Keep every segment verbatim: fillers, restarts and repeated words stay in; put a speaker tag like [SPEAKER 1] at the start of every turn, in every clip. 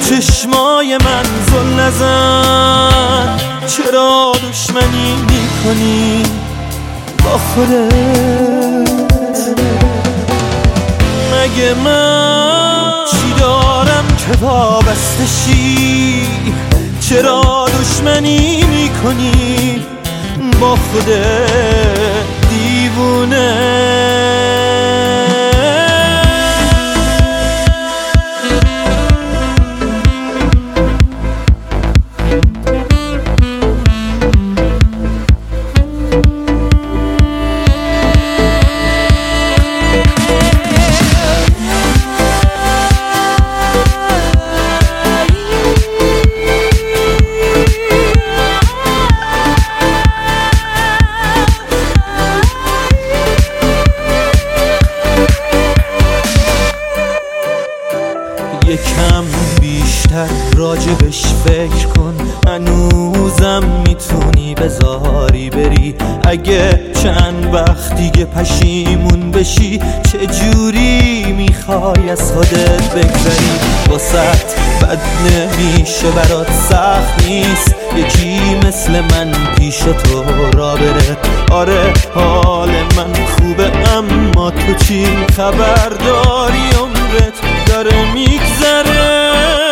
[SPEAKER 1] چشمای من زل نزن، چرا دشمنی میکنی با خودت؟ مگه من چی دارم که وابسته شی؟ چرا دشمنی میکنی با خودت دیوونه؟ یکم بیشتر راجبش فکر کن، هنوزم میتونی بذاری بری. اگه چند وقت دیگه پشیمون بشی، چجوری میخوای از خودت بگذری؟ واسط بد نمیشه برات سخت نیست یکی مثل من پیش تو را بره. آره حال من خوبه اما تو چی خبر داری؟ عمرت داره میگذره.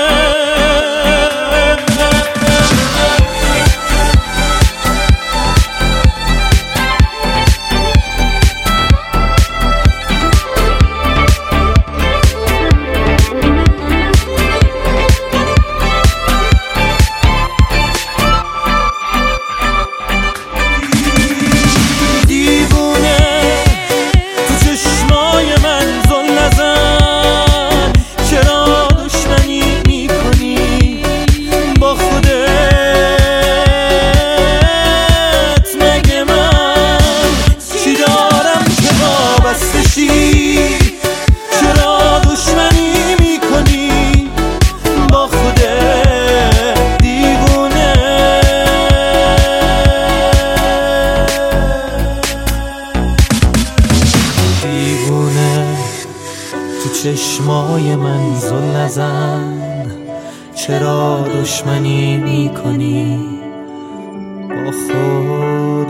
[SPEAKER 1] چشمای من زل نزن، چرا دشمنی میکنی با خود؟